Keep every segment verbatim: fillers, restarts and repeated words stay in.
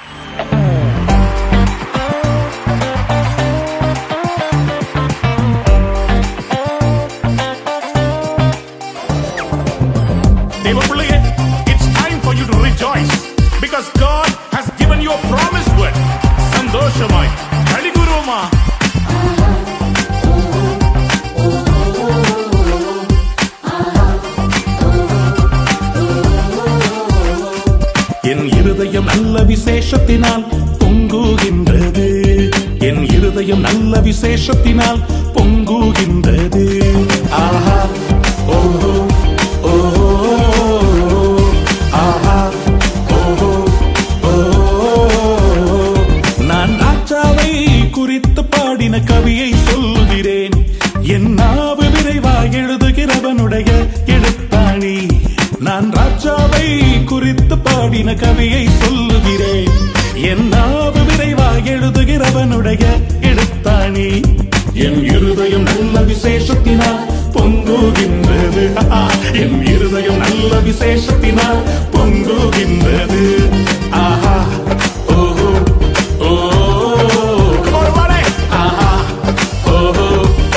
It's time for you to rejoice because God has given you a promised word. Sandoshamai, Kaliguruma. என் இருதயம் நல்ல விசேஷத்தினால் பொங்குகின்றது. என் இருதயம் நல்ல விசேஷத்தினால் பொங்குகின்றது. ஆஹா ஓஹோ ஓஹோ ஆஹா ஓஹோ ஓஹோ. நான் ராஜாவை குறித்து பாடின கவியை சொல்கிறேன். என் நாவு விரைவாக எழுதுகிறவனுடைய எழுத்தாணி. நான் ராஜாவை குறித்து பாடின கவியை சொல்லுகிறேன். என் நாவு விரைவாக எழுதுகிறவனுடைய எழுத்தாணி. என் இருதயம் நல்ல விசேஷத்தினால் பொங்குகின்றது. என் இருதயம் நல்ல விசேஷத்தினால் பொங்குகின்றது. ஆஹா ஓஹோ ஓஹோ ஆஹா ஓஹோ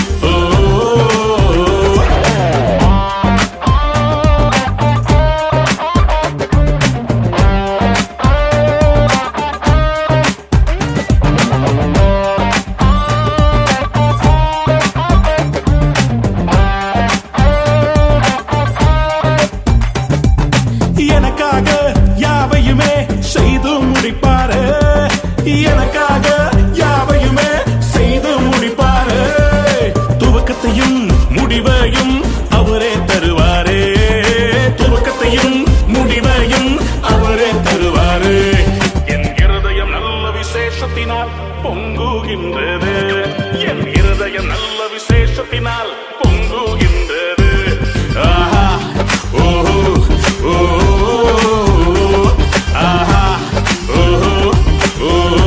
எனக்காக யாவையுமே செய்து முடிப்பாரு. எனக்காக யாவையுமே செய்து முடிப்பாரு. துவக்கத்தையும் முடிவையும் அவரே தருவாரே. துவக்கத்தையும் முடிவையும் அவரே தருவாரு. என் இருதயம் நல்ல விசேஷத்தினால் பொங்குகின்றது. என் இருதயம் நல்ல விசேஷத்தினால் பொங்குகின்றது. ஆஹா ஓஹோ ஓஹோ ஆஹா ஓஹோ ஓஹோ.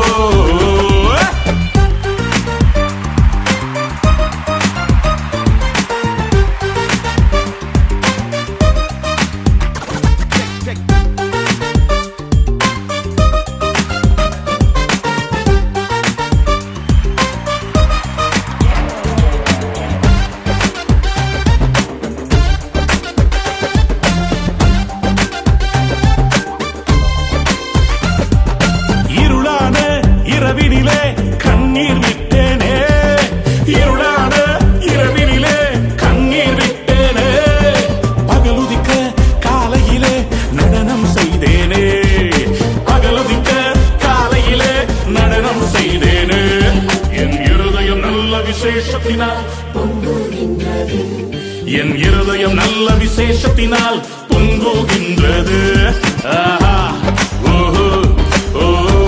இருளான இரவினிலே கண்ணீர் விட்டேனே. இருளான இரவினிலே கண்ணீர் விட்டேனே. பகலுதிக்க காலையிலே நடனம் செய்தேனே. பகலுதிக்க காலையிலே நடனம் செய்தேனே. என் இருதயம் நல்ல விசேஷத்தினால் பொங்குகின்றது. என் இருதயம் நல்ல விசேஷத்தினால் பொங்குகின்றது. ஆஹா ஓஹோ ஓஹோ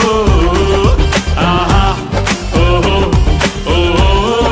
ஆஹா ஓஹோ ஓஹோ.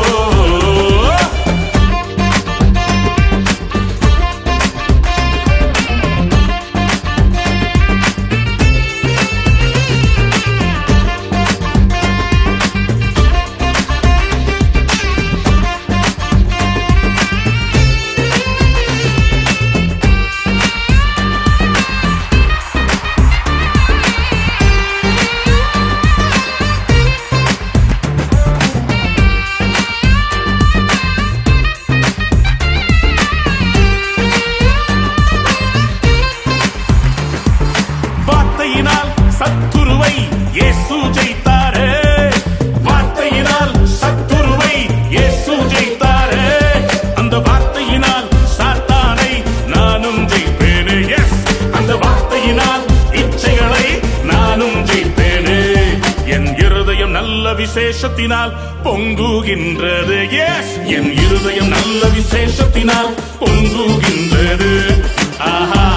வார்த்தையினால் சத்துருவை இயேசு ஜெயித்தாரே. வார்த்தையினால் சத்துருவை இயேசு ஜெயித்தாரே. அந்த வார்த்தையினால் சாத்தானை நானும் ஜெயிப்பேனே. எஸ், அந்த வார்த்தையினால் இச்சைகளை நானும் ஜெயிப்பேனே. என் இருதயம் நல்ல விசேஷத்தினால் பொங்குகின்றது. எஸ், என் இருதயம் நல்ல விசேஷத்தினால் பொங்குகின்றது. ஆஹா